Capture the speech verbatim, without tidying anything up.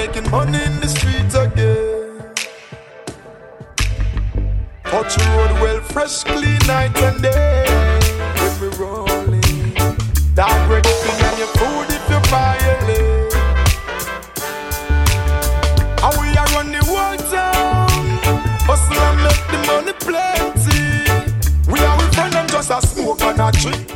making money in the streets again. Touch the road well, fresh, clean night and day. When we rolling, that bread thing and your food if you violate. And we are run the whole town, hustle and make the money plenty. We are with friends and just a smoke and a drink.